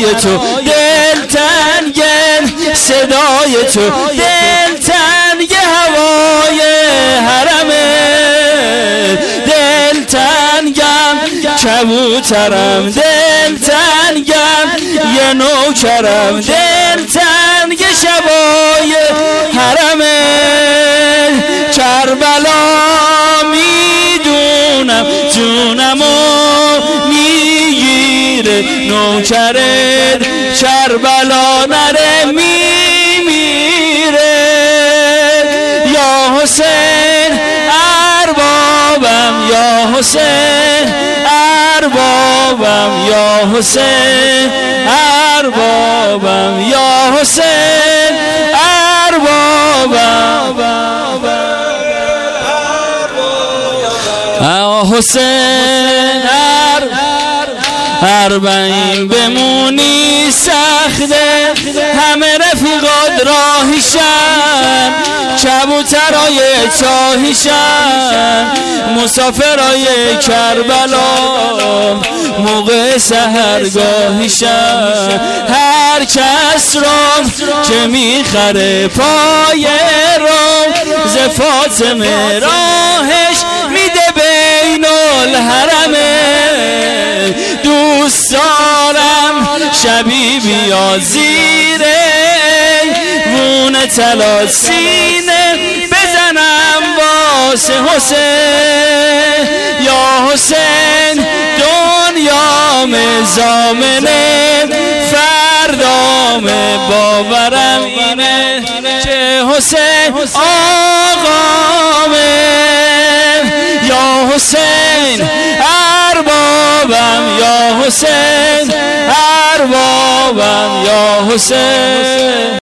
تو، دلتنگ صدای تو، دلتنگ هوای حرمه، دلتنگم کبوترم، دلتنگم یه نوکرم، دلتنگ شبای حرمه. کربلا میدونم جونمو میگیره، نوکرت کربلا نره میمیره. یا حسین اربابم، یا حسین اربابم، یا حسین اربابم، یا حسین اربابم. حسین اربعین بمونی سخته، همه رفیقات راهیشن، کبوترای چاهیشن، مسافرای کربلا موقع سحرگاهیشن. هر کس رو که میخره پای رو، ز فاطمه راهش میده بین الحرمه. دوست دارم شبی بیا زیره وون طلا سینه بزنم واسه حسین. یا حسین دنیام زامنه، فردام باورم اینه که حسین آقامه. یا حسین اربابم، یا حسین اربابم، یا حسین.